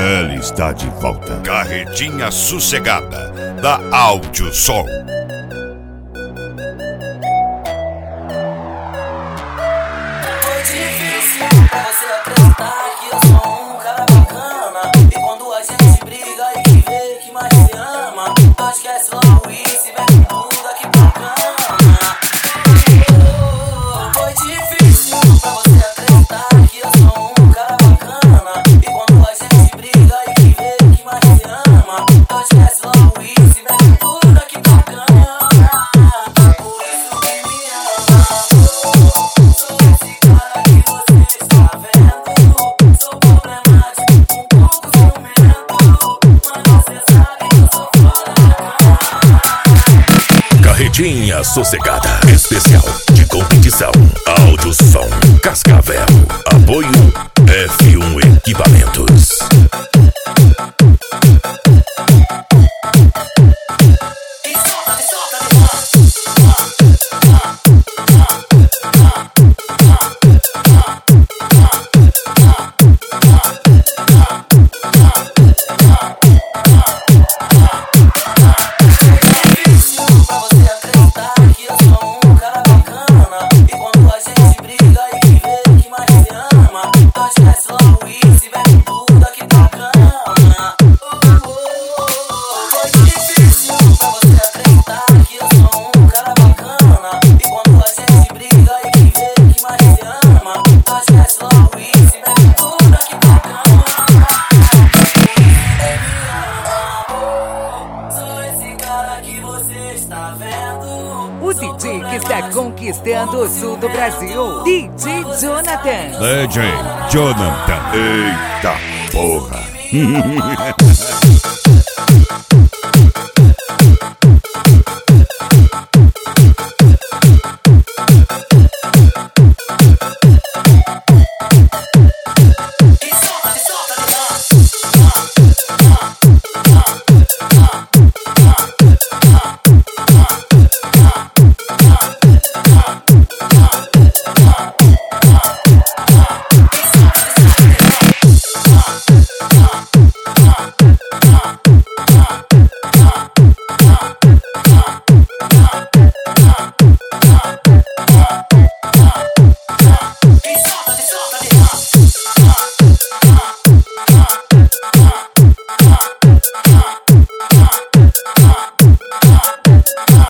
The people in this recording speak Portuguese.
Ela está de volta. Carretinha Sossegada, da Áudio Som. Foi difícil pra você acreditar que eu sou um cara bacana. E quando a gente briga e que vê que mais se ama, tu esquece logo isso e vem com tudo aqui pra cama. Foi difícil pra você acreditar que eu sou um cara bacana. E quando a gente briga e que vê que mais se ama, tu esquece logo isso e vem com tudo aqui pra cama. Por isso que me ama. Sou esse cara que você está vendo. Sou problemático, um pouco ciumento, mas você sabe que eu sou fora da cama. Carretinha Sossegada, especial de competição, Áudio Som, Cascavel, apoio F1 Equipamentos. E solta, pra você acreditar que eu sou um cara bacana. E quando a gente briga e que vê que mais se ama, então esquece logo isso e vem com tudo aqui pra cama. Foi difícil pra você acreditar que eu sou um cara bacana. E quando a gente briga e que vê que mais se ama, então esquece logo isso e vem com tudo aqui pra cama. Sou esse cara que você está vendo. O DJ que está conquistando o sul do Brasil, DJ Jonathan. DJ Jonathan. Eita porra.